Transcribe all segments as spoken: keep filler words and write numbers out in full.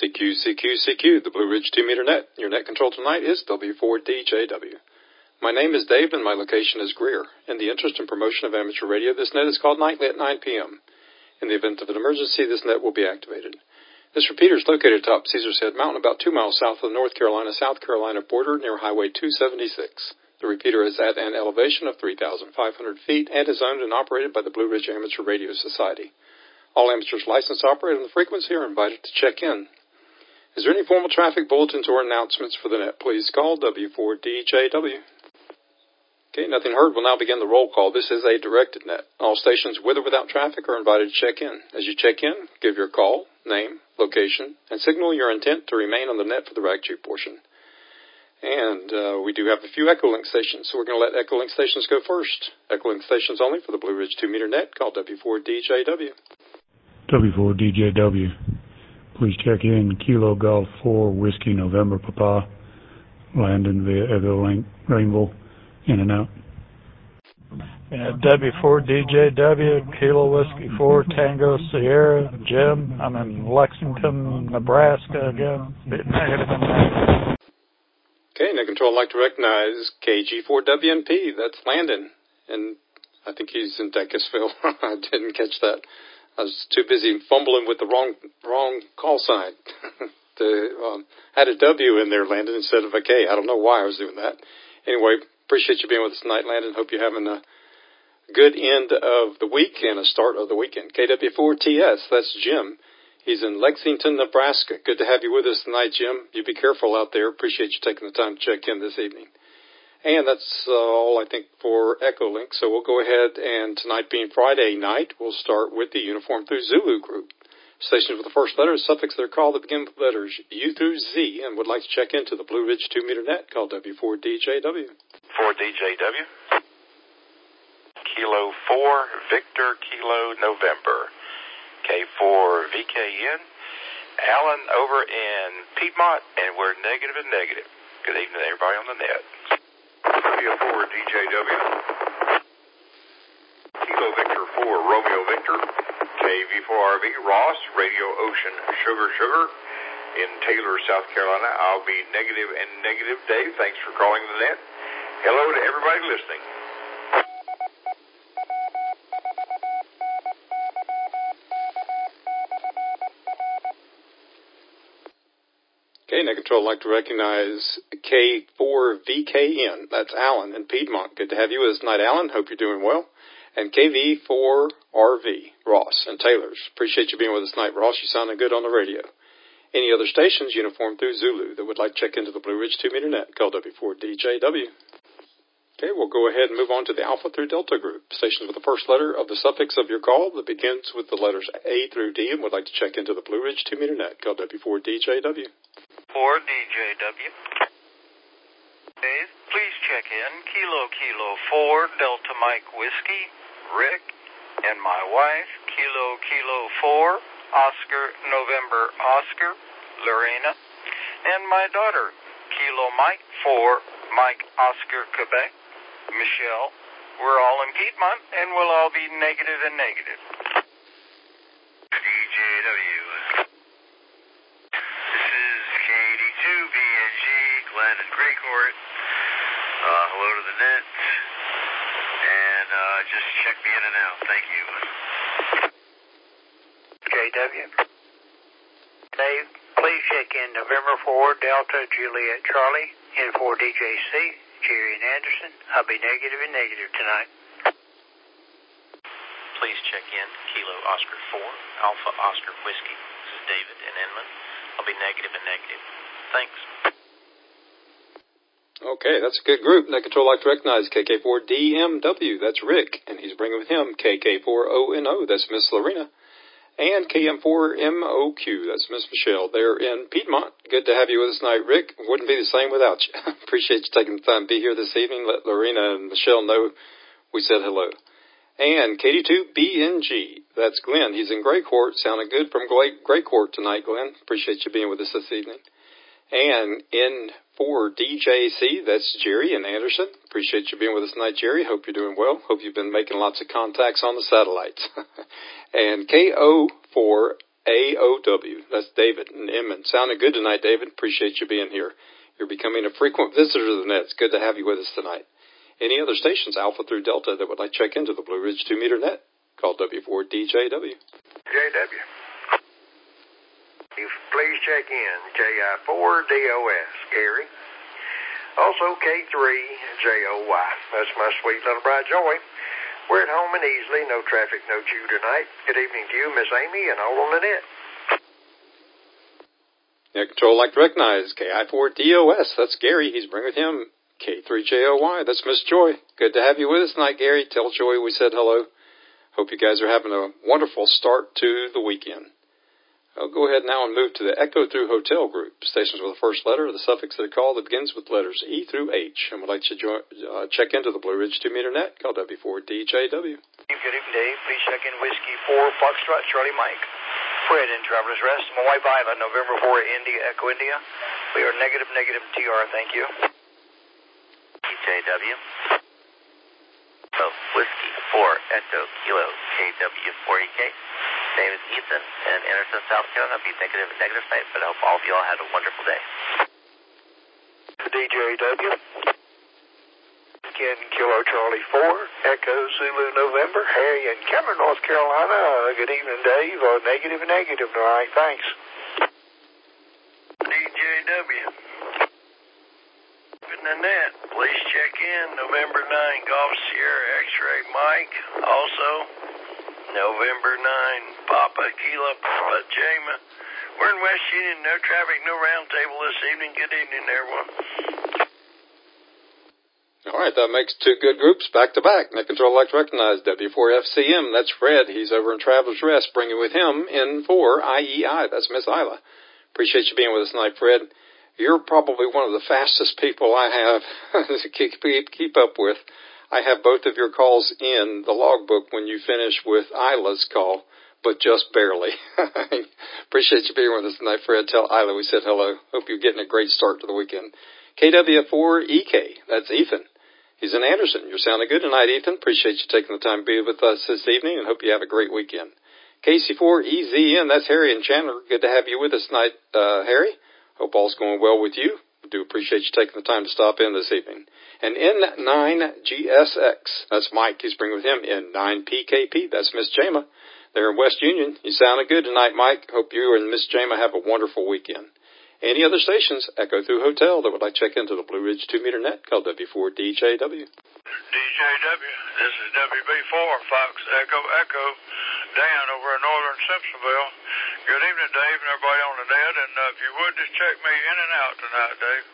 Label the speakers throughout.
Speaker 1: C Q, C Q, C Q, the Blue Ridge two meter net. Your net control tonight is W four D J W. My name is Dave and my location is Greer. In the interest and promotion of amateur radio, this net is called nightly at nine p.m. In the event of an emergency, this net will be activated. This repeater is located atop Caesar's Head Mountain, about two miles south of the North Carolina-South Carolina border near Highway two seventy-six. The repeater is at an elevation of three thousand five hundred feet and is owned and operated by the Blue Ridge Amateur Radio Society. All amateurs licensed to operate on the frequency are invited to check in. Is there any formal traffic bulletins or announcements for the net? Please call W four D J W. Okay, nothing heard. We'll now begin the roll call. This is a directed net. All stations with or without traffic are invited to check in. As you check in, give your call, name, location, and signal your intent to remain on the net for the rag-chew portion. And uh, we do have a few Echolink stations, so we're going to let Echolink stations go first. Echolink stations only for the Blue Ridge two meter net, called W four D J W.
Speaker 2: W four D J W. Please check in Kilo Golf four Whiskey November Papa, Landon via Echolink Rainbow, in and out.
Speaker 3: Uh, W four D J W, Kilo Whiskey four Tango Sierra, Jim. I'm in Lexington, Nebraska again. Bit negative and negative.
Speaker 1: Okay, net control, I'd like to recognize K G four W N P. That's Landon. And I think he's in Decusville. I didn't catch that. I was too busy fumbling with the wrong wrong call sign. the, um, had a W in there, Landon, instead of a K. I don't know why I was doing that. Anyway, appreciate you being with us tonight, Landon. Hope you're having a good end of the week and a start of the weekend. K W four T S, that's Jim. He's in Lexington, Nebraska. Good to have you with us tonight, Jim. You be careful out there. Appreciate you taking the time to check in this evening. And that's uh, all, I think, for Echolink. So we'll go ahead and tonight being Friday night, we'll start with the Uniform Through Zulu group. Stations with the first letter, suffix they're called that begin with letters U through Z, and would like to check into the Blue Ridge two meter net called W four D J W.
Speaker 4: four D J W. Kilo four, Victor Kilo November. K four V K N. Alan over in Piedmont, and we're negative and negative. Good evening to everybody on the net.
Speaker 5: W four D J W. Kilo Victor four, Romeo Victor. K V four R V, Ross, Radio Ocean, Sugar Sugar. In Taylor, South Carolina, I'll be negative and negative. Dave, thanks for calling the net. Hello to everybody listening.
Speaker 1: Okay, net control, I'd like to recognize K four V K N. That's Alan in Piedmont. Good to have you with us tonight, Alan. Hope you're doing well. And K V four R V, Ross and Taylor's. Appreciate you being with us tonight, Ross. You sounded good on the radio. Any other stations, Uniform Through Zulu, that would like to check into the Blue Ridge two meter net, called W four D J W. Okay, we'll go ahead and move on to the Alpha through Delta group. Stations with the first letter of the suffix of your call that begins with the letters A through D and would like to check into the Blue Ridge two meter net, called W four D J W.
Speaker 6: four D J W. Dave, please check in Kilo Kilo four Delta Mike Whiskey, Rick, and my wife, Kilo Kilo four Oscar November Oscar, Lorena, and my daughter, Kilo Mike four Mike Oscar Quebec, Michelle. We're all in Piedmont, and we'll all be negative and negative.
Speaker 5: D J W. B N G, Glenn and Greycourt. Uh, hello to the net. And uh, just check me in and out. Thank you.
Speaker 7: J W. Dave, please check in November four, Delta, Juliet, Charlie, N four D J C, Jerry and Anderson. I'll be negative and negative tonight.
Speaker 8: Please check in Kilo Oscar four, Alpha Oscar Whiskey. This is David in Inman. I'll be negative and negative. Thanks.
Speaker 1: Okay, that's a good group. Net control, I'd like to recognize K K four D M W. That's Rick, and he's bringing with him K K four O N O. That's Miss Lorena. And K M four M O Q. That's Miss Michelle. They're in Piedmont. Good to have you with us tonight, Rick. Wouldn't be the same without you. Appreciate you taking the time to be here this evening. Let Lorena and Michelle know we said hello. And K D two B N G. That's Glenn. He's in Greycourt. Sounding good from Greycourt tonight, Glenn. Appreciate you being with us this evening. And N four D J C, that's Jerry and Anderson. Appreciate you being with us tonight, Jerry. Hope you're doing well. Hope you've been making lots of contacts on the satellites. And K O four A O W. That's David in Inman. Sounding good tonight, David. Appreciate you being here. You're becoming a frequent visitor to the net. It's good to have you with us tonight. Any other stations, Alpha through Delta, that would like to check into the Blue Ridge two meter net? Call W four D J W.
Speaker 9: J W. Please check in J I four D O S, Gary. Also K three J O Y. That's my sweet little bride, Joy. We're at home and easily. No traffic, no chew tonight. Good evening to you, Miss Amy, and all on the net.
Speaker 1: Net Control like to recognize K I four D O S. That's Gary. He's bringing with him K three J O Y. That's Miss Joy. Good to have you with us tonight, Gary. Tell Joy we said hello. Hope you guys are having a wonderful start to the weekend. I'll go ahead now and move to the Echo Through Hotel group. Stations with the first letter of the suffix of the call that begins with letters E through H. And would like to join, uh, check into the Blue Ridge two meter net. Call W four D J W.
Speaker 10: Good evening, Dave. Please check in Whiskey four, Foxtrot, Charlie Mike. Fred in Traveler's Rest. My wife Isla, November four, India, Echo India. We are negative, negative T R. Thank you.
Speaker 8: D J W. So, Whiskey four, Echo, Kilo, K W four E K. Name is Ethan, and Anderson, South Carolina. Be negative and negative night, but I hope all of you all had a wonderful day.
Speaker 10: D J W. Again, Kilo Charlie four, Echo Zulu November, Harry in Cameron, North Carolina. Uh, good evening, Dave. Uh, negative and negative tonight. Thanks.
Speaker 9: D J W. Good Nanette. Please check in November ninth, Golf Sierra X-Ray Mike. Also, November ninth, Papa Kilo Papa Jama. We're in West Union. No traffic, no round table this evening. Good evening, everyone.
Speaker 1: All right, that makes two good groups back to back. Net Control like to recognize W four F C M. That's Fred. He's over in Traveler's Rest, bringing with him N four I E I. That's Miss Isla. Appreciate you being with us tonight, Fred. You're probably one of the fastest people I have to keep, keep up with. I have both of your calls in the logbook when you finish with Isla's call, but just barely. Appreciate you being with us tonight, Fred. Tell Isla we said hello. Hope you're getting a great start to the weekend. K W four E K, that's Ethan. He's in Anderson. You're sounding good tonight, Ethan. Appreciate you taking the time to be with us this evening, and hope you have a great weekend. K C four E Z N, that's Harry and Chandler. Good to have you with us tonight, uh, Harry. Hope all's going well with you. We do appreciate you taking the time to stop in this evening. And N nine G S X, that's Mike. He's bringing with him N nine P K P. That's Miss Jama. They're in West Union. You sounded good tonight, Mike. Hope you and Miss Jama have a wonderful weekend. Any other stations, Echo Through Hotel, that would like to check into the Blue Ridge two meter net, call W four D J W.
Speaker 9: D J W, this is W B four, Fox Echo Echo, Dan over in northern Simpsonville. Good evening, Dave, and everybody on the net, and uh, if you would, just check me in and out tonight, Dave.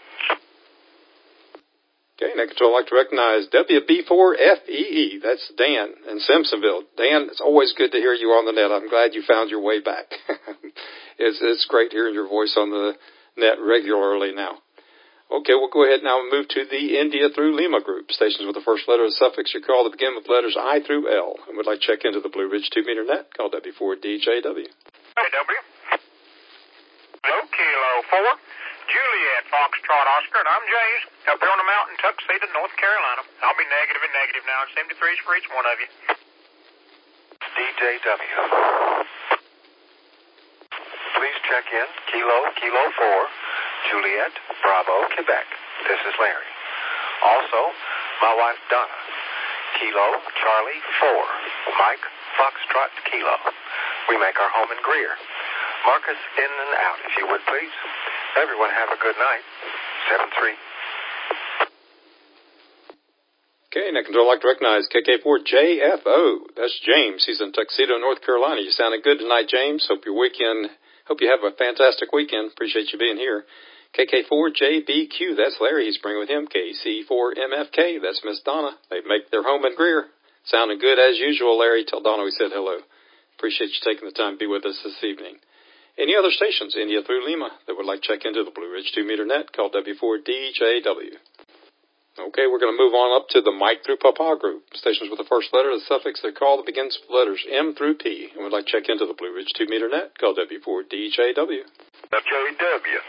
Speaker 1: Okay, Net Control I'd like to recognize W B four F E E. That's Dan in Simpsonville. Dan, it's always good to hear you on the net. I'm glad you found your way back. it's, it's great hearing your voice on the net regularly now. Okay, we'll go ahead now and move to the India through Lima group. Stations with the first letter of the suffix you call to begin with letters I through L. And would like to check into the Blue Ridge two meter net, call W four D J W.
Speaker 10: J W. Hello, Kilo four. Juliet, Foxtrot, Oscar, and I'm James, up here on the mountain, Tuxedo, North Carolina. I'll be negative and negative now. It's seventy-threes for each one of you.
Speaker 9: D J W. Please check in Kilo, Kilo four, Juliet, Bravo, Quebec. This is Larry. Also, my wife Donna, Kilo, Charlie four, Mike, Foxtrot, Kilo. We make our home in Greer. Mark us in and out, if you would, please. Everyone have a good night. seven three.
Speaker 1: Okay, Net Control I'd like to recognize K K four J F O. That's James. He's in Tuxedo, North Carolina. You sounded good tonight, James. Hope your weekend, hope you have a fantastic weekend. Appreciate you being here. K K four J B Q. That's Larry. He's bringing with him K C four M F K. That's Miss Donna. They make their home in Greer. Sounding good as usual, Larry. Tell Donna we said hello. Appreciate you taking the time to be with us this evening. Any other stations, India through Lima, that would like to check into the Blue Ridge two meter net, call W four D J W. Okay, we're going to move on up to the Mike through Papa group. Stations with the first letter of the suffix they call that begins with letters M through P, and would like to check into the Blue Ridge two meter net, call W four D J W.
Speaker 9: J W.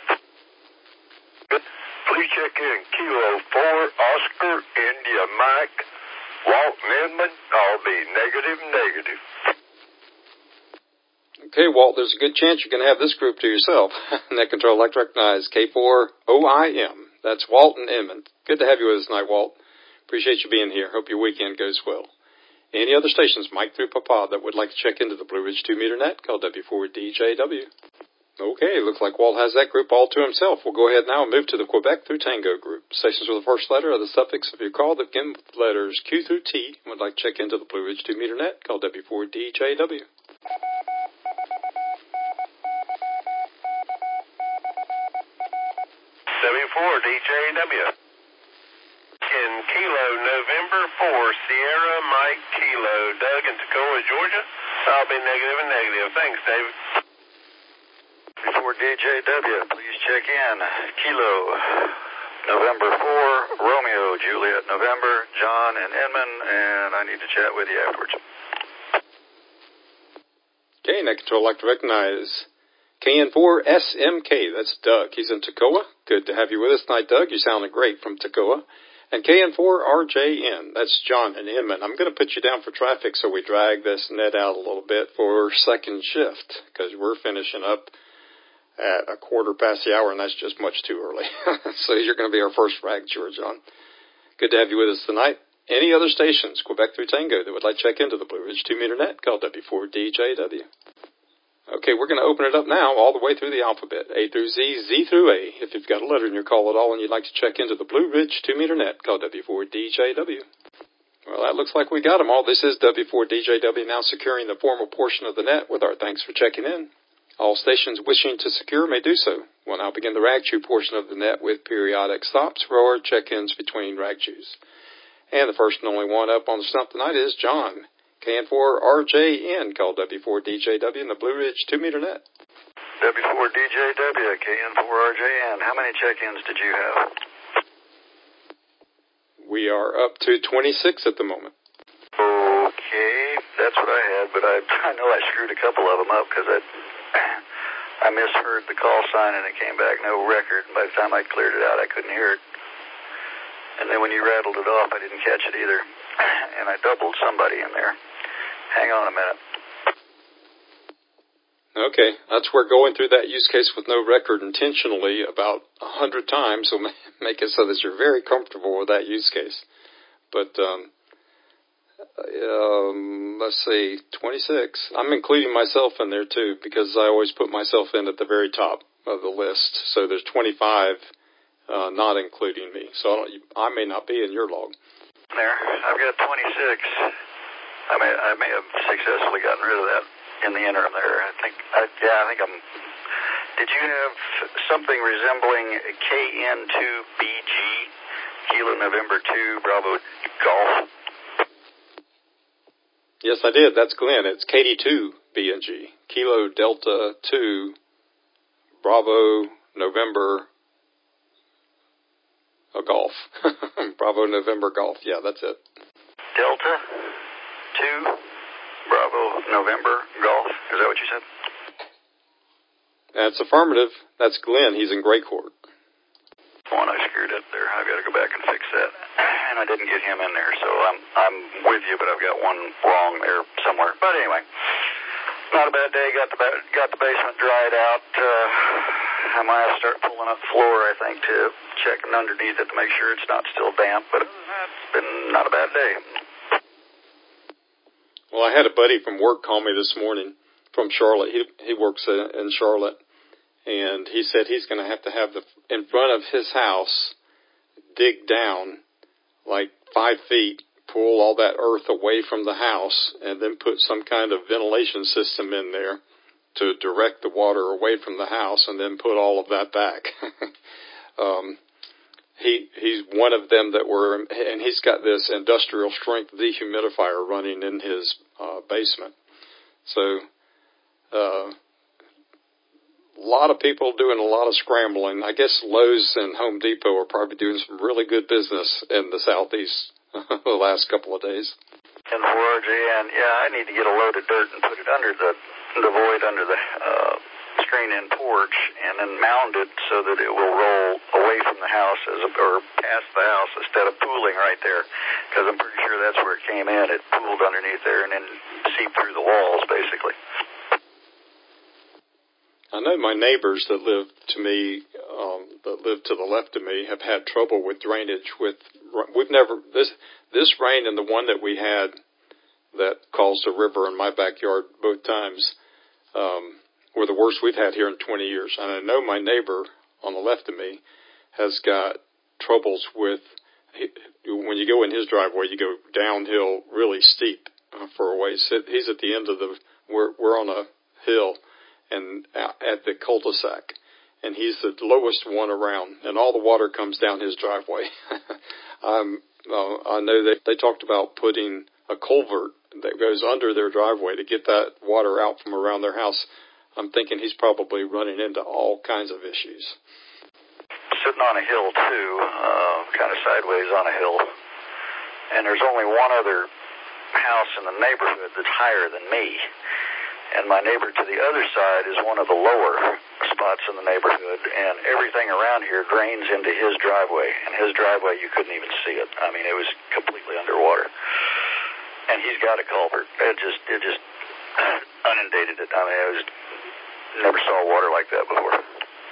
Speaker 9: Please check in Kilo four, Oscar, India, Mike, Walt Midman. I'll be negative, negative.
Speaker 1: Okay, Walt, there's a good chance you can have this group to yourself. Net Control Elect recognize K four O I M. That's Walt and Inman. Good to have you with us tonight, Walt. Appreciate you being here. Hope your weekend goes well. Any other stations, Mike through Papa, that would like to check into the Blue Ridge two meter net, call W four D J W. Okay, looks like Walt has that group all to himself. We'll go ahead now and move to the Quebec through Tango group. Stations with the first letter of the suffix of your call that begin with the letters Q through T and would like to check into the Blue Ridge two meter net, call W four D J W.
Speaker 9: W four D J W. In Kilo, November four, Sierra, Mike, Kilo, Doug in Toccoa, Georgia. I'll be negative and negative. Thanks, David.
Speaker 11: W four D J W, please check in. Kilo, November four, Romeo, Juliet, November, John and Edmund, and I need to chat with you afterwards.
Speaker 1: Okay, Net Control Elect to recognize K N four S M K, that's Doug. He's in Toccoa. Good to have you with us tonight, Doug. You sounded great from Toccoa. And K N four R J N, that's John and Inman. I'm going to put you down for traffic so we drag this net out a little bit for second shift because we're finishing up at a quarter past the hour, and that's just much too early. So you're going to be our first fracture, John. Good to have you with us tonight. Any other stations, Quebec through Tango, that would like to check into the Blue Ridge two meter net, call W four D J W. Okay, we're going to open it up now all the way through the alphabet, A through Z, Z through A. If you've got a letter in your call at all and you'd like to check into the Blue Ridge two meter net, call W four D J W. Well, that looks like we got them all. This is W four D J W now securing the formal portion of the net with our thanks for checking in. All stations wishing to secure may do so. We'll now begin the rag chew portion of the net with periodic stops for our check-ins between rag chews. And the first and only one up on the stump tonight is John. K N four R J N, call W four D J W in the Blue Ridge two meter net.
Speaker 11: W four D J W, K N four R J N. How many check-ins did you have?
Speaker 1: We are up to twenty-six at the moment.
Speaker 11: Okay, that's what I had, but I, I know I screwed a couple of them up because I, I misheard the call sign and it came back no record. And by the time I cleared it out, I couldn't hear it. And then when you rattled it off, I didn't catch it either. And I doubled somebody in there. Hang on a minute.
Speaker 1: Okay, that's where going through that use case with no record intentionally about a hundred times will make it so that you're very comfortable with that use case. But, um, um, let's see, twenty-six. I'm including myself in there too because I always put myself in at the very top of the list. So there's twenty-five, uh, not including me. So I, don't, I may not be in your log.
Speaker 11: There, I've got twenty-six. I may, I may have successfully gotten rid of that in the interim there. I think, I, yeah, I think I'm. Did you have something resembling K N two B G, Kilo November two, Bravo Golf?
Speaker 1: Yes, I did. That's Glenn. It's K D two B N G, Kilo Delta two, Bravo November a Golf. Bravo November Golf. Yeah, that's it.
Speaker 11: Delta two, Bravo November Golf. Is that what you said?
Speaker 1: That's affirmative. That's Glenn. He's in Gray Court.
Speaker 11: One I screwed up there. I've got to go back and fix that. And I didn't get him in there, so I'm I'm with you, but I've got one wrong there somewhere. But anyway, not a bad day. Got the got the basement dried out. Uh, I might have to start pulling up floor, I think, to checking underneath it to make sure it's not still damp. But it's been not a bad day.
Speaker 1: Well, I had a buddy from work call me this morning from Charlotte. He he works in Charlotte, and he said he's going to have to have the in front of his house dig down like five feet, pull all that earth away from the house, and then put some kind of ventilation system in there to direct the water away from the house, and then put all of that back. um, he he's one of them that were, and he's got this industrial strength dehumidifier running in his uh, basement. So uh, a lot of people doing a lot of scrambling. I guess Lowe's and Home Depot are probably doing some really good business in the southeast the last couple of days.
Speaker 11: And for R J N, yeah, I need to get a load of dirt and put it under the the void under the uh, screen-in porch, and then mound it so that it will roll away from the house as a, or past the house instead of pooling right there. Because I'm pretty sure that's where it came in. It pooled underneath there and then seeped through the walls, basically.
Speaker 1: I know my neighbors that live to me, um, that live to the left of me, have had trouble with drainage. With we've never this this rain and the one that we had that caused a river in my backyard both times um, were the worst we've had here in twenty years. And I know my neighbor on the left of me has got troubles with when you go in his driveway, you go downhill really steep uh, for a ways. He's at the end of the we're we're on a hill and at the cul-de-sac, and he's the lowest one around, and all the water comes down his driveway. um, uh, I know that they talked about putting a culvert that goes under their driveway to get that water out from around their house. I'm thinking he's probably running into all kinds of issues.
Speaker 11: Sitting on a hill, too, uh, kind of sideways on a hill, and there's only one other house in the neighborhood that's higher than me, and my neighbor to the other side is one of the lower spots in the neighborhood, and everything around here drains into his driveway, and his driveway, you couldn't even see it. I mean, it was completely underwater, and he's got a culvert. It just, it just inundated it. I mean, I was never saw water like that before.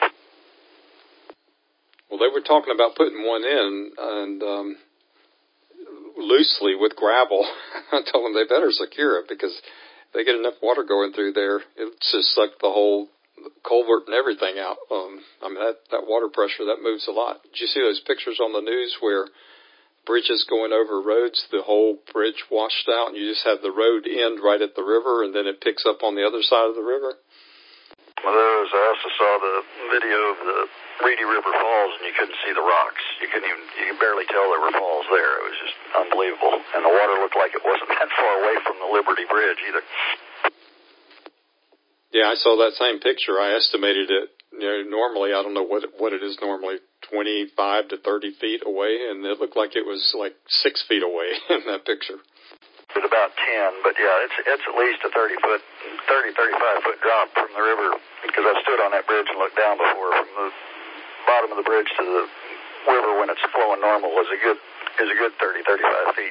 Speaker 1: Well, they were talking about putting one in, and um, loosely with gravel. I told them they better secure it because if they get enough water going through there, it'll just suck the whole culvert and everything out. Um, I mean, that, that water pressure, that moves a lot. Did you see those pictures on the news where bridges going over roads, the whole bridge washed out, and you just have the road end right at the river, and then it picks up on the other side of the river?
Speaker 11: Well, those, I also saw the video of the Reedy River Falls, and you couldn't see the rocks. You couldn't even, you could barely tell there were falls there. It was just unbelievable. And the water looked like it wasn't that far away from the Liberty Bridge either.
Speaker 1: Yeah, I saw that same picture. I estimated it, you know, normally, I don't know what it, what it is normally, twenty-five to thirty feet away, and it looked like it was like six feet away in that picture.
Speaker 11: It's about ten, but yeah, it's it's at least a thirty foot, thirty, thirty-five foot drop from the river, because I've stood on that bridge and looked down before. From the bottom of the bridge to the river when it's flowing normal is a good is a good thirty, thirty-five feet.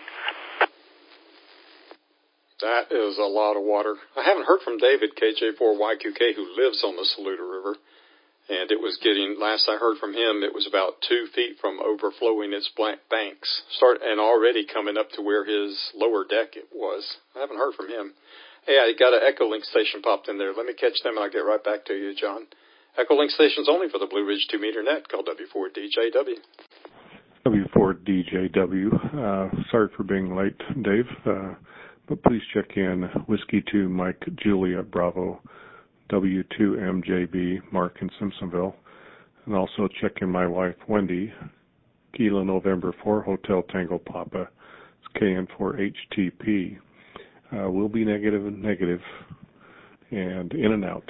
Speaker 1: That is a lot of water. I haven't heard from David, K J four Y Q K, who lives on the Saluda River, and it was getting, last I heard from him, it was about two feet from overflowing its banks, start and already coming up to where his lower deck it was. I haven't heard from him. Hey, I got an Echolink station popped in there. Let me catch them, and I'll get right back to you, John. Echolink station's only for the Blue Ridge two meter net, called W four D J W.
Speaker 12: W four D J W. Uh, sorry for being late, Dave, uh, but please check in Whiskey two Mike Juliet Bravo, W two M J B Mark in Simpsonville, and also check in my wife Wendy, Kilo November four Hotel Tango Papa, it's K N four H T P. Uh, we'll be negative and negative, and in and out.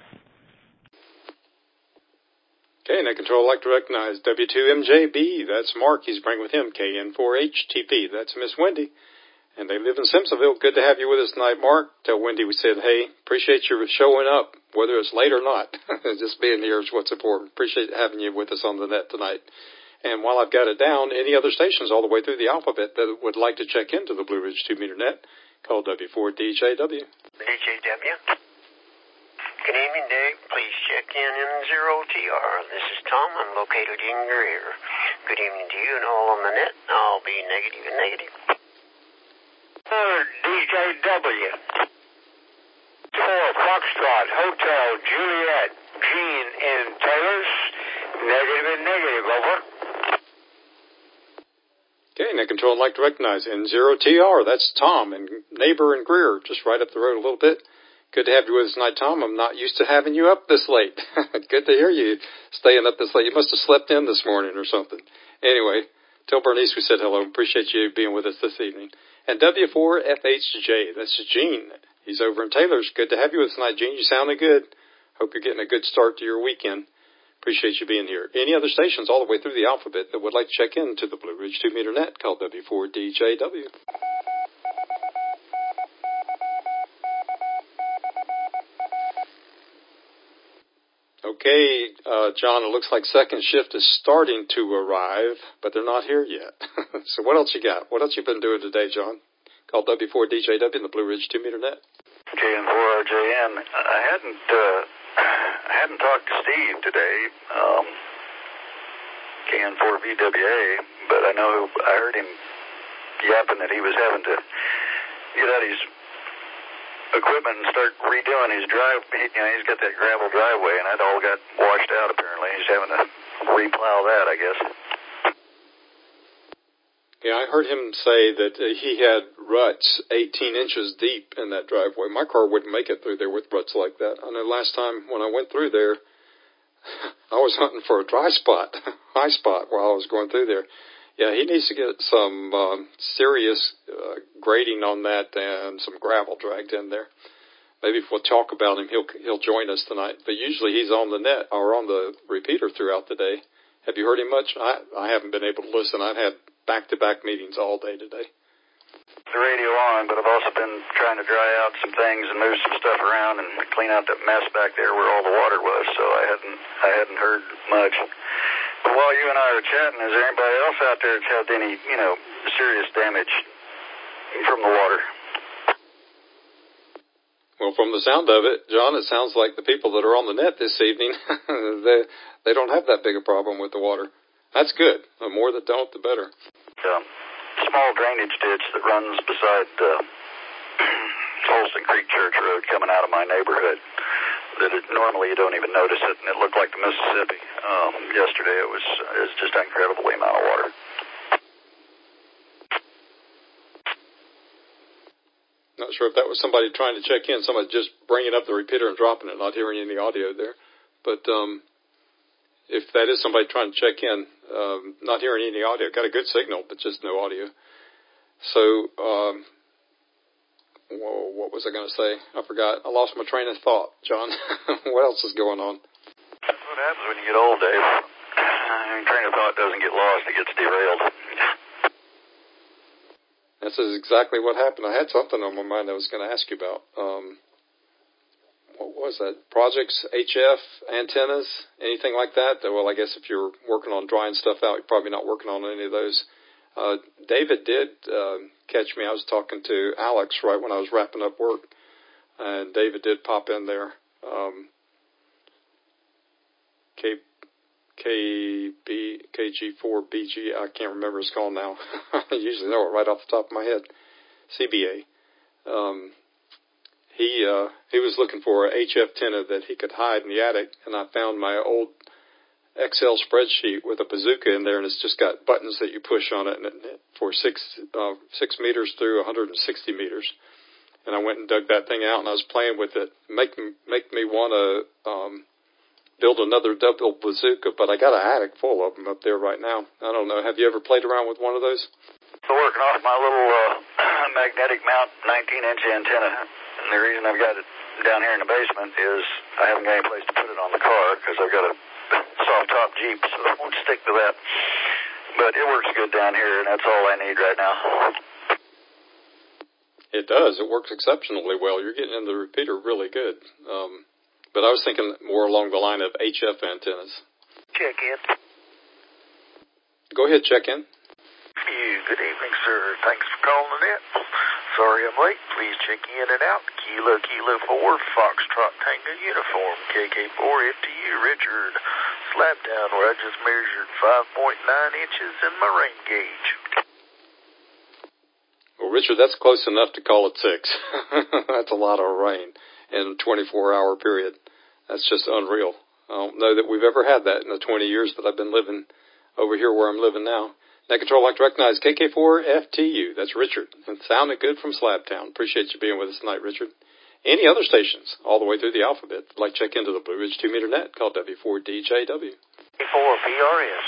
Speaker 1: Okay, Net Control would like to recognize W two M J B. That's Mark. He's bringing with him K N four H T P. That's Miss Wendy. And they live in Simpsonville. Good to have you with us tonight, Mark. Tell Wendy we said, hey, appreciate you showing up, whether it's late or not. Just being here is what's important. Appreciate having you with us on the net tonight. And while I've got it down, any other stations all the way through the alphabet that would like to check into the Blue Ridge two meter net, call W four D J W.
Speaker 13: D J W. Good evening, Dave. Please check in N zero T R. This is Tom. I'm located in Greer. Good evening to you and all on the net. I'll be negative and negative.
Speaker 10: D J W. Four Foxtrot Hotel Juliet Jean in Taylor's. Negative and negative. Over.
Speaker 1: Okay, Net Control would like to recognize N zero T R. That's Tom and neighbor in Greer, just right up the road a little bit. Good to have you with us tonight, Tom. I'm not used to having you up this late. Good to hear you staying up this late. You must have slept in this morning or something. Anyway, tell Bernice we said hello. Appreciate you being with us this evening. And W four F H J, that's Gene. He's over in Taylor's. Good to have you with us tonight, Gene. You sounded good. Hope you're getting a good start to your weekend. Appreciate you being here. Any other stations all the way through the alphabet that would like to check in to the Blue Ridge two meter net, call W four D J W. Okay, uh, John, it looks like second shift is starting to arrive, but they're not here yet. So what else you got? What else you been doing today, John? Call W four D J W in the Blue Ridge two meter net.
Speaker 11: K N four R J N. I hadn't uh, I hadn't talked to Steve today, um, K N four V W A, but I know I heard him yapping that he was having to get out his equipment and start redoing his drive. He, you know, he's got that gravel driveway, and that all got washed out apparently. He's having to replow that, I guess.
Speaker 1: Yeah, I heard him say that uh, he had ruts eighteen inches deep in that driveway. My car wouldn't make it through there with ruts like that. I know last time when I went through there, I was hunting for a dry spot, high spot while I was going through there. Yeah, he needs to get some um, serious uh, grading on that and some gravel dragged in there. Maybe if we'll talk about him, he'll he'll join us tonight. But usually he's on the net or on the repeater throughout the day. Have you heard him much? I I haven't been able to listen. I've had back-to-back meetings all day today.
Speaker 11: The radio on, but I've also been trying to dry out some things and move some stuff around and clean out that mess back there where all the water was. So I hadn't I hadn't heard much. But while you and I are chatting, is there anybody else out there that's had any, you know, serious damage from the water?
Speaker 1: Well, from the sound of it, John, it sounds like the people that are on the net this evening, they they don't have that big a problem with the water. That's good. The more that don't, the better.
Speaker 11: Um, small drainage ditch that runs beside uh, Holston Creek Church Road coming out of my neighborhood. That it, normally you don't even notice it, and it looked like the Mississippi. Um, yesterday it was, it was just an incredible amount of water.
Speaker 1: Not sure if that was somebody trying to check in, somebody just bringing up the repeater and dropping it, not hearing any audio there. But um, if that is somebody trying to check in, um, not hearing any audio, got a good signal, but just no audio. So, um, whoa, what was I going to say? I forgot. I lost my train of thought, John. What else is going on?
Speaker 11: That's what happens when you get old, Dave. Your train of thought doesn't get lost, it gets derailed.
Speaker 1: This is exactly what happened. I had something on my mind I was going to ask you about. Um, what was that? Projects, H F, antennas, anything like that? Well, I guess if you're working on drying stuff out, you're probably not working on any of those. Uh, David did uh, catch me. I was talking to Alex right when I was wrapping up work, and David did pop in there. Um, K, K B, K G four B G, I can't remember his call now. I usually know it right off the top of my head. C B A. Um, he uh, he was looking for an H F antenna that he could hide in the attic, and I found my old Excel spreadsheet with a bazooka in there, and it's just got buttons that you push on it, and it for six uh, six meters through one hundred sixty meters. And I went and dug that thing out, and I was playing with it. Make make me want to um, build another double bazooka, but I got an attic full of them up there right now. I don't know. Have you ever played around with one of those?
Speaker 11: So working off my little uh, magnetic mount nineteen inch antenna, and the reason I've got it down here in the basement is I haven't got any place to put it on the car because I've got a soft top Jeep, so I won't stick to that. But it works good down here, and that's all I need right now.
Speaker 1: It does. It works exceptionally well. You're getting in the repeater really good. Um, but I was thinking more along the line of H F antennas.
Speaker 7: Check in.
Speaker 1: Go ahead, check in.
Speaker 14: Good evening, sir. Thanks for calling the net. Sorry I'm late. Please check in and out. Kilo, Kilo four, Foxtrot Tango Uniform, K K four F T U, Richard. Slab down where I just measured five point nine inches in my rain gauge.
Speaker 1: Well, Richard, that's close enough to call it six. That's a lot of rain in a twenty-four hour period. That's just unreal. I don't know that we've ever had that in the twenty years that I've been living over here where I'm living now. Net Control like to recognize K K four F T U. That's Richard. It sounded good from Slabtown. Appreciate you being with us tonight, Richard. Any other stations all the way through the alphabet would like to check into the Blue Ridge two meter net, call W four D J W.
Speaker 7: K four P R S.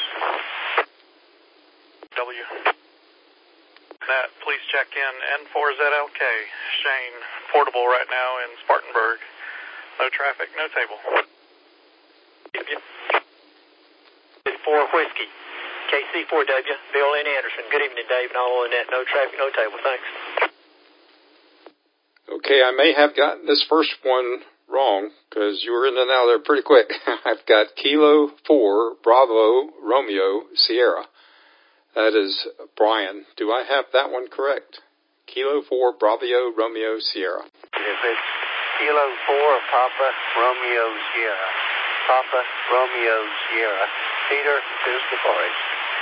Speaker 6: W. Net, please check in. N four Z L K. Shane, portable right now in Spartanburg. No traffic, no table.
Speaker 7: four Whiskey. K C four W, Bill N. Anderson. Good evening, Dave, and all on that. No traffic, no table. Thanks.
Speaker 1: Okay, I may have gotten this first one wrong because you were in and out there pretty quick. I've got Kilo four, Bravo, Romeo, Sierra. That is Brian. Do I have that one correct? Kilo four, Bravo, Romeo, Sierra.
Speaker 14: If it's
Speaker 15: Kilo four, Papa Romeo Sierra. Papa Romeo Sierra. Peter, Pisgah Forest.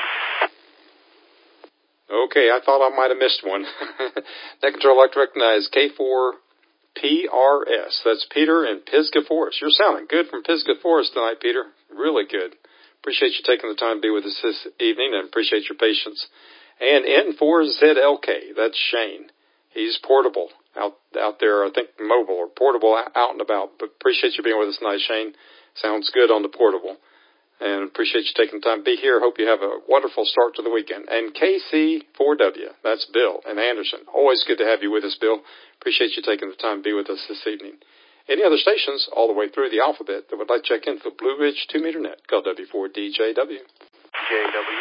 Speaker 1: Okay, I thought I might have missed one. Net Control I'd like to recognize K four P R S. That's Peter and Pisgah Forest. You're sounding good from Pisgah Forest tonight, Peter. Really good. Appreciate you taking the time to be with us this evening and appreciate your patience. And N four Z L K, that's Shane. He's portable out out there, I think mobile or portable out and about. But appreciate you being with us tonight, Shane. Sounds good on the portable. And appreciate you taking the time to be here. Hope you have a wonderful start to the weekend. And K C four W, that's Bill and Anderson. Always good to have you with us, Bill. Appreciate you taking the time to be with us this evening. Any other stations all the way through the alphabet that would like to check in for the Blue Ridge two meter net, call W four D J W.
Speaker 16: J W.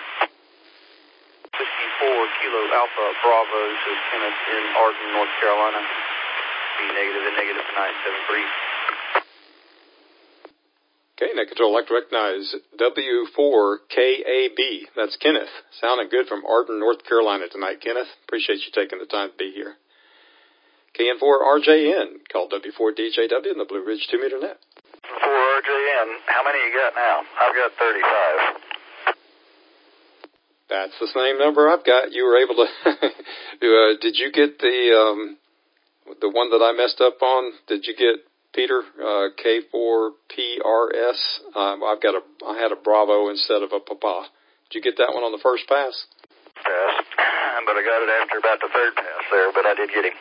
Speaker 16: fifty-four Kilo Alpha Bravo to Kenneth in Arden, North Carolina. Be negative and negative tonight, seven three.
Speaker 1: Okay, Net Control, I'd like to recognize W four K A B. That's Kenneth. Sounding good from Arden, North Carolina tonight, Kenneth. Appreciate you taking the time to be here. K N four R J N, call W four D J W in the Blue Ridge two meter net.
Speaker 11: four R J N, how many you got now? I've got thirty-five.
Speaker 1: That's the same number I've got. You were able to, uh, did you get the, um, the one that I messed up on? Did you get Peter, uh, K four P R S? Um, I've got a, I had a Bravo instead of a Papa. Did you get that one on the first pass?
Speaker 11: Pass, but I got it after about the third pass there, but I did get him.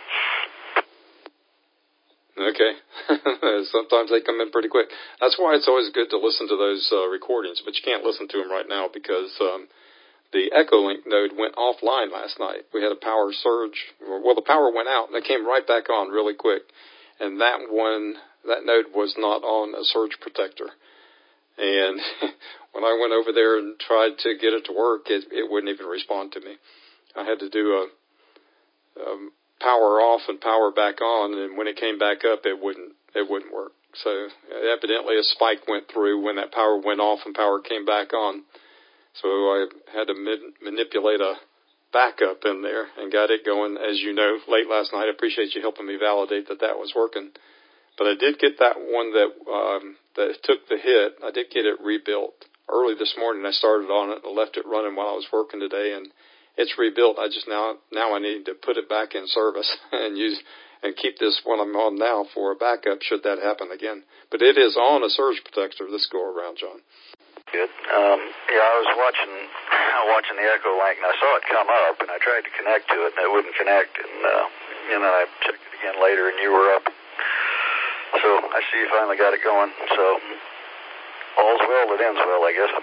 Speaker 1: Okay. Sometimes they come in pretty quick. That's why it's always good to listen to those uh, recordings, but you can't listen to them right now because um, the Echolink node went offline last night. We had a power surge. Well, the power went out, and it came right back on really quick. And that one, that node was not on a surge protector. And when I went over there and tried to get it to work, it, it wouldn't even respond to me. I had to do a... Um, power off and power back on, and when it came back up, it wouldn't it wouldn't work. So evidently a spike went through when that power went off and power came back on. So I had to mid- manipulate a backup in there and got it going, as you know, late last night. I appreciate you helping me validate that that was working. But I did get that one that um, that took the hit. I did get it rebuilt early this morning. I started on it and left it running while I was working today, and it's rebuilt. I just now now I need to put it back in service and use and keep this one I'm on now for a backup should that happen again. But it is on a surge protector this go around, John.
Speaker 11: Good. Um, yeah, I was watching watching the Echolink and I saw it come up and I tried to connect to it and it wouldn't connect and uh, and then I checked it again later and you were up. So I see you finally got it going. So all's well that ends well, I guess.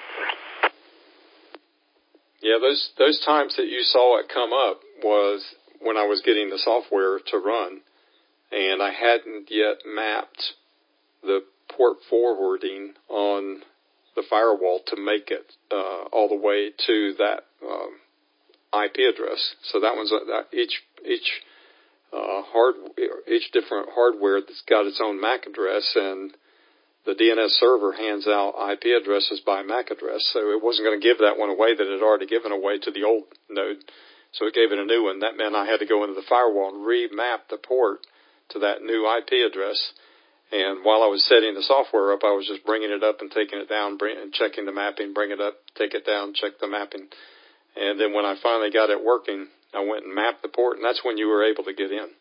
Speaker 1: Yeah, those those times that you saw it come up was when I was getting the software to run, and I hadn't yet mapped the port forwarding on the firewall to make it uh, all the way to that um, I P address. So that one's uh, each each uh, hard each different hardware that's got its own M A C address, and the D N S server hands out I P addresses by M A C address, so it wasn't going to give that one away that it had already given away to the old node. So it gave it a new one. That meant I had to go into the firewall and remap the port to that new I P address. And while I was setting the software up, I was just bringing it up and taking it down, bring, and checking the mapping, bring it up, take it down, check the mapping. And then when I finally got it working, I went and mapped the port, and that's when you were able to get in.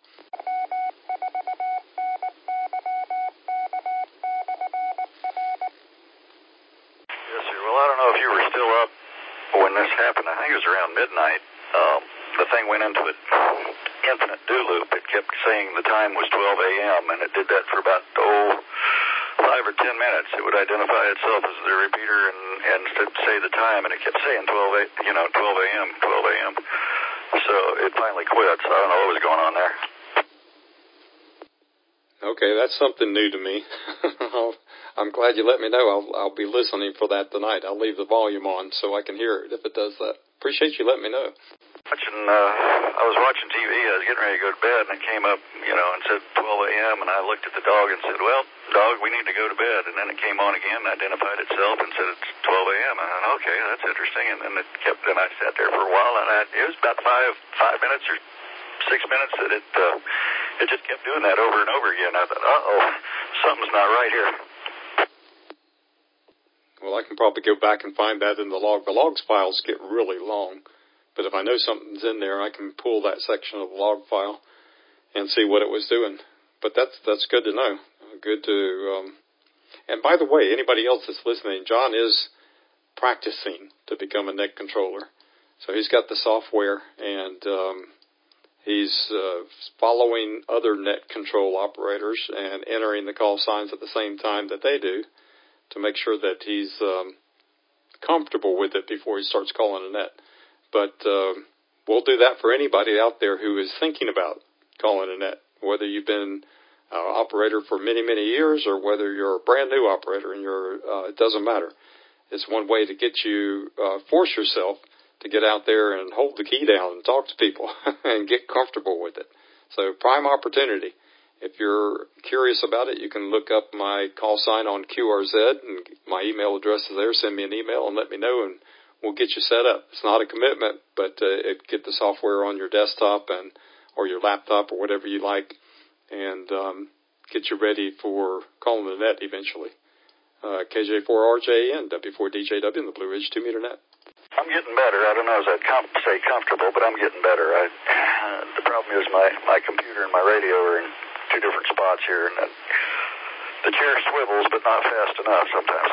Speaker 11: When this happened, I think it was around midnight, um, the thing went into an infinite do loop. It kept saying the time was twelve a.m., and it did that for about, oh, five or ten minutes. It would identify itself as the repeater and, and say the time, and it kept saying twelve, you know, twelve a.m., twelve a.m. So it finally quit, so I don't know what was going on there.
Speaker 1: Okay, that's something new to me. I'm glad you let me know. I'll, I'll be listening for that tonight. I'll leave the volume on so I can hear it if it does that. Appreciate you letting me know.
Speaker 11: Watching, uh, I was watching T V. I was getting ready to go to bed, and it came up, you know, and said twelve a.m., and I looked at the dog and said, well, dog, we need to go to bed. And then it came on again, identified itself, and said it's twelve a.m. I thought, okay, that's interesting. And then it kept, then I sat there for a while, and I, it was about five, five minutes or six minutes that it, uh, it just kept doing that over and over again. I thought, uh-oh, something's not right here.
Speaker 1: Well, I can probably go back and find that in the log. The logs files get really long, but if I know something's in there, I can pull that section of the log file and see what it was doing. But that's that's good to know. Good to. Um, and by the way, anybody else that's listening, John is practicing to become a net controller. So he's got the software, and um, he's uh, following other net control operators and entering the call signs at the same time that they do, to make sure that he's um, comfortable with it before he starts calling a net. But uh, we'll do that for anybody out there who is thinking about calling a net, whether you've been an uh, operator for many, many years or whether you're a brand new operator and you're, uh, it doesn't matter. It's one way to get you, uh, force yourself to get out there and hold the key down and talk to people and get comfortable with it. So prime opportunity. If you're curious about it, you can look up my call sign on Q R Z, and my email address is there. Send me an email and let me know, and we'll get you set up. It's not a commitment, but uh, it, get the software on your desktop and or your laptop or whatever you like, and um, get you ready for calling the net eventually. Uh, K J four R J N, W four D J W, and the Blue Ridge two meter net.
Speaker 11: I'm getting better. I don't know if I'd com- say comfortable, but I'm getting better. I, uh, the problem is my, my computer and my radio are in two different spots here, and the chair swivels, but not fast enough sometimes.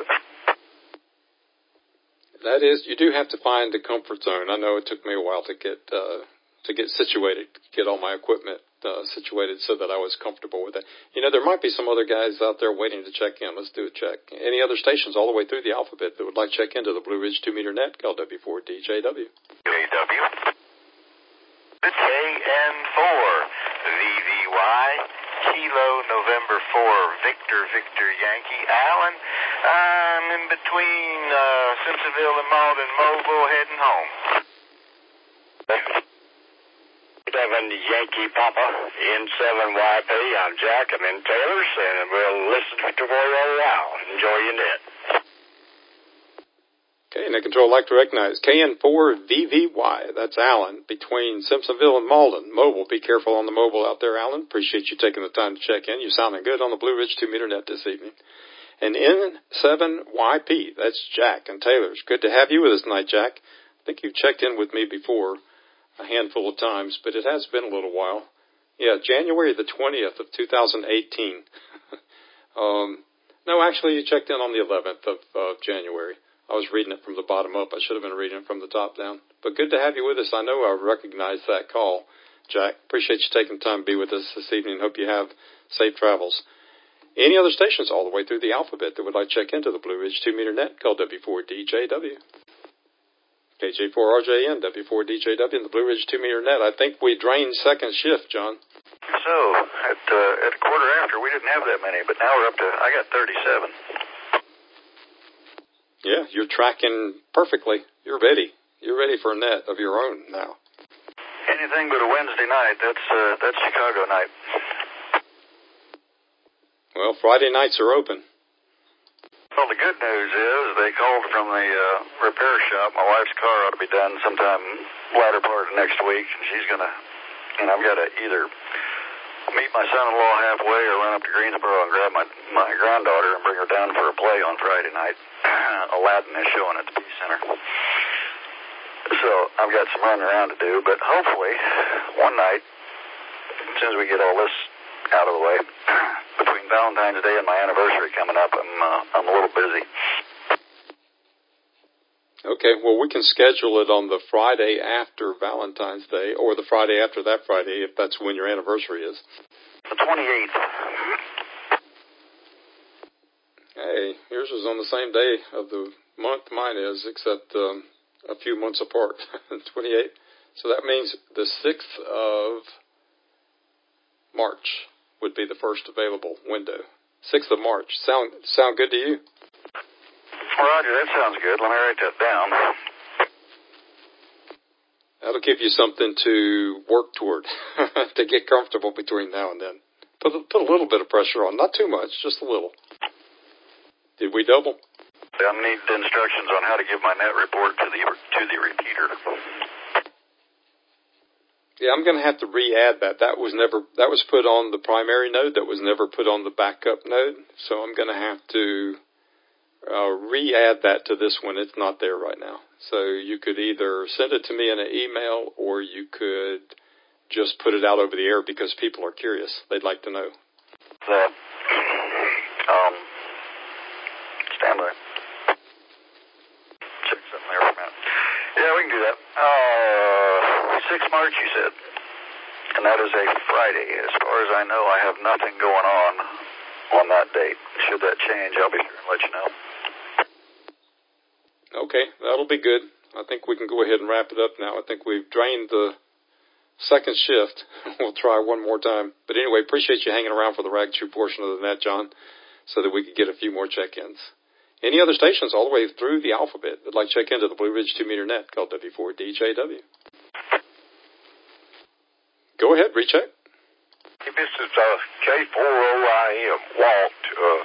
Speaker 1: That is, you do have to find the comfort zone. I know it took me a while to get uh, to get situated, get all my equipment uh, situated so that I was comfortable with it. You know, there might be some other guys out there waiting to check in. Let's do a check. Any other stations all the way through the alphabet that would like to check into the Blue Ridge two meter net? Call W four D J W.
Speaker 4: J W. K N four V V Y. Kilo November four, Victor, Victor, Yankee. Alan, I'm in between uh, Simpsonville and Malden Mobile, heading home.
Speaker 17: seven Yankee Papa, N seven Y P. I'm Jack. I'm in Taylor's, and we'll listen to for a while. Enjoy your net.
Speaker 1: Okay, net control like to recognize K N four V V Y. That's Alan, between Simpsonville and Malden. Mobile. Be careful on the mobile out there, Alan. Appreciate you taking the time to check in. You're sounding good on the Blue Ridge two meter net this evening. And N seven Y P. That's Jack and Taylor's. Good to have you with us tonight, Jack. I think you've checked in with me before a handful of times, but it has been a little while. Yeah, January the twentieth of two thousand eighteen. um, no, actually, you checked in on the eleventh of uh, January. I was reading it from the bottom up. I should have been reading it from the top down. But good to have you with us. I know I recognize that call, Jack. Appreciate you taking time to be with us this evening. Hope you have safe travels. Any other stations all the way through the alphabet that would like to check into the Blue Ridge two meter net? Call W four D J W. K J four R J N, W four D J W, and the Blue Ridge two meter net. I think we drained second shift, John.
Speaker 11: So, at, uh, at a quarter after, we didn't have that many, but now we're up to, I got thirty-seven.
Speaker 1: Yeah, you're tracking perfectly. You're ready. You're ready for a net of your own now.
Speaker 11: Anything but a Wednesday night. That's uh, that's Chicago night.
Speaker 1: Well, Friday nights are open.
Speaker 11: Well, the good news is they called from the uh, repair shop. My wife's car ought to be done sometime latter part of next week. She's going to, and I've got to either meet my son-in-law halfway or run up to Greensboro and grab my, my granddaughter and bring her down for a play on Friday night. Aladdin is showing at the Peace Center. So I've got some running around to do, but hopefully one night, as soon as we get all this out of the way, between Valentine's Day and my anniversary coming up, I'm uh, I'm a little busy.
Speaker 1: Okay, well, we can schedule it on the Friday after Valentine's Day, or the Friday after that Friday, if that's when your anniversary is.
Speaker 11: The twenty-eighth.
Speaker 1: Hey, yours is on the same day of the month mine is, except um, a few months apart, twenty-eighth. So that means the sixth of March would be the first available window. sixth of March. Sound sound good to you?
Speaker 11: Roger, that sounds good. Let me write that down.
Speaker 1: That'll give you something to work toward, to get comfortable between now and then. Put a, put a little bit of pressure on. Not too much, just a little. Did we double?
Speaker 11: I need the instructions on how to give my net report to the to the repeater.
Speaker 1: Yeah, I'm going to have to re-add that. That was never that was put on the primary node. That was never put on the backup node. So I'm going to have to uh, re-add that to this one. It's not there right now. So you could either send it to me in an email, or you could just put it out over the air because people are curious. They'd like to know.
Speaker 11: So, um, stand by. Check something there for a minute. Yeah, we can do that. Uh, sixth of March, you said. And that is a Friday. As far as I know, I have nothing going on on that date. Should that change, I'll be sure and let you know.
Speaker 1: Okay, that'll be good. I think we can go ahead and wrap it up now. I think we've drained the second shift. We'll try one more time. But anyway, appreciate you hanging around for the Rag Chew portion of the net, John, so that we could get a few more check-ins. Any other stations all the way through the alphabet that'd like to check into the Blue Ridge two meter net, call W four D J W. Go ahead, recheck.
Speaker 14: This is uh, K four O I M, Walt. Uh,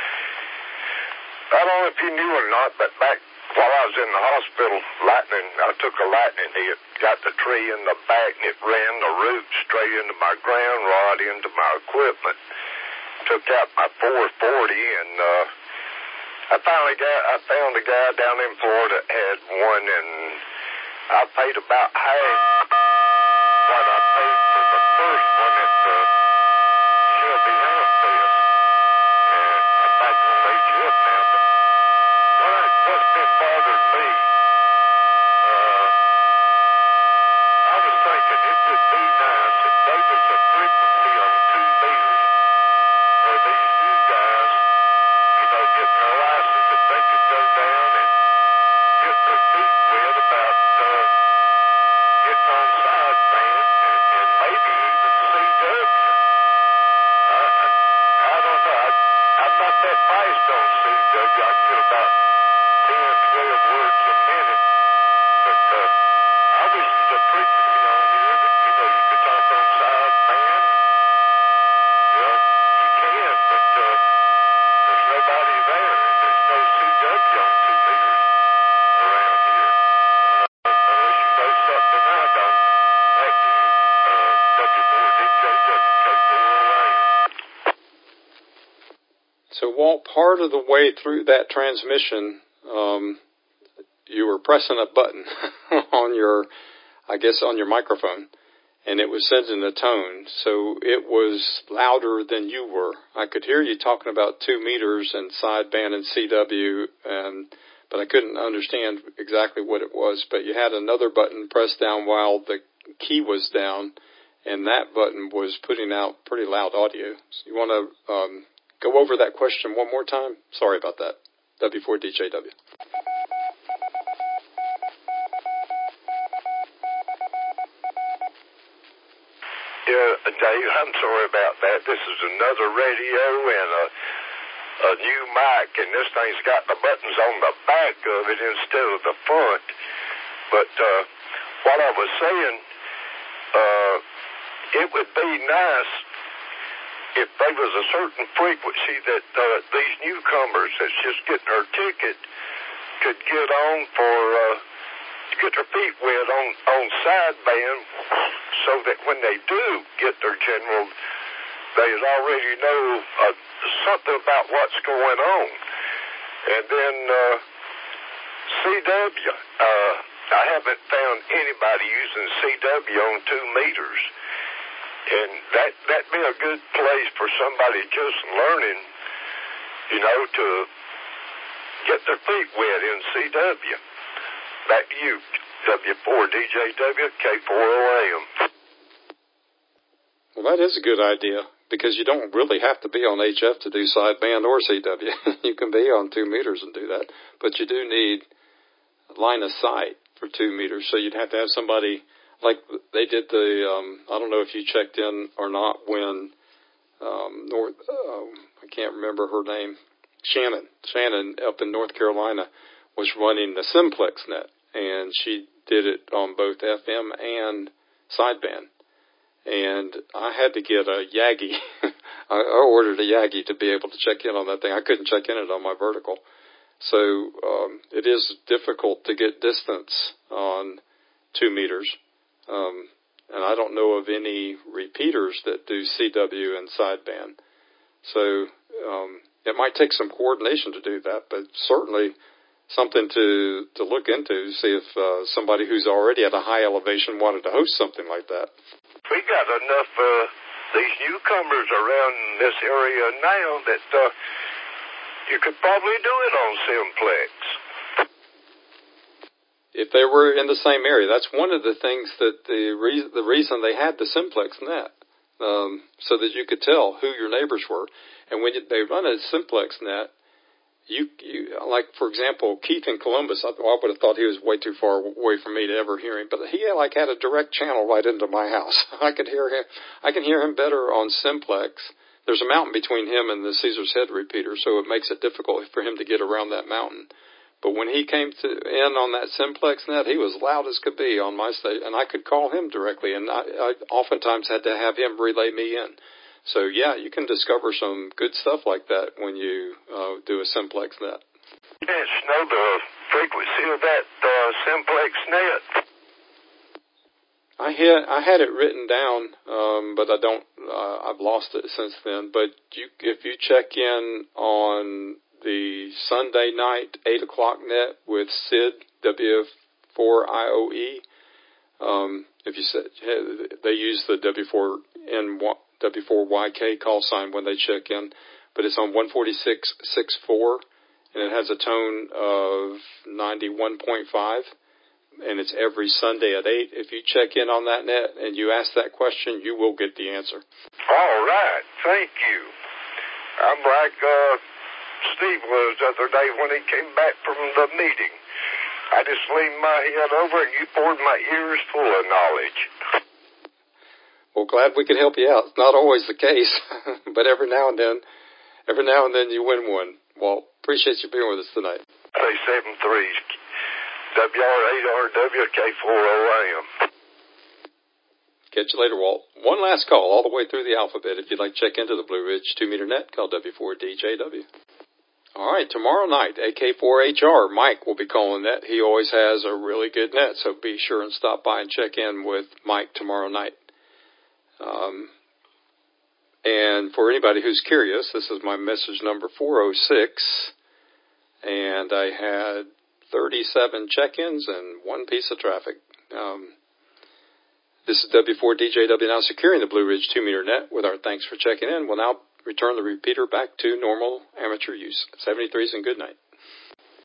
Speaker 14: I don't know if you knew or not, but back while I was in the hospital, lightning, I took a lightning hit, got the tree in the back, and it ran the root straight into my ground rod, into my equipment. Took out my four forty, and uh, I finally got, I found a guy down in Florida that had one, and I paid about half what I paid for the first one at the Shelby Hamfest. And I'm back on H F now, but what, what's been bothering me, uh, I was thinking it would be nice if they was a frequency on two meters where these new guys, you know, getting their license, if they could go down and get their feet wet about uh, getting on sideband and, and maybe even C W. I, I, I don't know. I, I'm not that biased on C W. I can get about ten, twelve words a minute. But uh, I wish there was a frequency on here that, you know, you could talk on sideband. Well, you can, but uh, there's nobody there, and there's no C W on two meters around here. Uh, unless you know something I don't. Back to you, uh, W four D J W, K four O A M.
Speaker 1: So, Walt, part of the way through that transmission, um, you were pressing a button on your, I guess, on your microphone, and it was sending a tone. So it was louder than you were. I could hear you talking about two meters and sideband and C W, and but I couldn't understand exactly what it was. But you had another button pressed down while the key was down, and that button was putting out pretty loud audio. So you want to um, go over that question one more time? Sorry about that. W four D J W.
Speaker 14: Yeah, Dave, I'm sorry about that. This is another radio and a, a new mic, and this thing's got the buttons on the back of it instead of the front. But uh, what I was saying, uh, it would be nice if there was a certain frequency that uh, these newcomers that's just getting their ticket could get on for uh, to get their feet wet on, on sideband, so that when they do get their general, they already know uh, something about what's going on. And then uh, C W, uh, I haven't found anybody using C W on two meters. And that, that'd be a good place for somebody just learning, you know, to get their feet wet in C W. Back to you, W four D J W, K four O A M.
Speaker 1: Well, that is a good idea, because you don't really have to be on H F to do sideband or C W. You can be on two meters and do that, but you do need line of sight for two meters. So you'd have to have somebody, like they did the, um, I don't know if you checked in or not when um, North, um, I can't remember her name, Shannon, Shannon up in North Carolina was running the Simplex net, and she did it on both F M and sideband. And I had to get a Yagi. I ordered a Yagi to be able to check in on that thing. I couldn't check in it on my vertical. So um, it is difficult to get distance on two meters. Um, and I don't know of any repeaters that do C W and sideband. So um, it might take some coordination to do that, but certainly something to, to look into, see if uh, somebody who's already at a high elevation wanted to host something like that.
Speaker 14: We got enough uh, these newcomers around this area now that uh, you could probably do it on Simplex.
Speaker 1: If they were in the same area, that's one of the things that the re- the reason they had the Simplex net, um, so that you could tell who your neighbors were. And when you, they run a Simplex net, you, you like for example Keith in Columbus, I, I would have thought he was way too far away from me to ever hear him, but he had, like had a direct channel right into my house. I could hear him. I can hear him better on Simplex. There's a mountain between him and the Caesar's Head repeater, so it makes it difficult for him to get around that mountain. But when he came to in on that Simplex net, he was loud as could be on my station, and I could call him directly, and I, I oftentimes had to have him relay me in. So, yeah, you can discover some good stuff like that when you uh, do a Simplex net.
Speaker 14: Yes, know the frequency of that uh, Simplex net.
Speaker 1: I had I had it written down, um, but I don't. Uh, I've lost it since then. But you, if you check in on the Sunday night eight o'clock net with Sid W four I O E, um, if you said they use the W four N W four Y K call sign when they check in, but it's on one forty-six point six four, and it has a tone of ninety-one point five. And it's every Sunday at eight. If you check in on that net and you ask that question, you will get the answer.
Speaker 14: All right. Thank you. I'm like uh, Steve was the other day when he came back from the meeting. I just leaned my head over and you poured my ears full of knowledge.
Speaker 1: Well, glad we could help you out. It's not always the case, but every now and then, every now and then you win one. Walt, appreciate you being with us tonight.
Speaker 14: Say seven threes. W R eight R W K four O A M.
Speaker 1: Catch you later, Walt. One last call all the way through the alphabet. If you'd like to check into the Blue Ridge two meter net, call W four D J W. All right, tomorrow night, A K four H R, Mike will be calling that. He always has a really good net, so be sure and stop by and check in with Mike tomorrow night. Um, and for anybody who's curious, this is my message number four oh six, and I had thirty-seven check-ins and one piece of traffic. Um, this is W four D J W now securing the Blue Ridge two meter net with our thanks for checking in. We'll now return the repeater back to normal amateur use. seventy-threes and good night.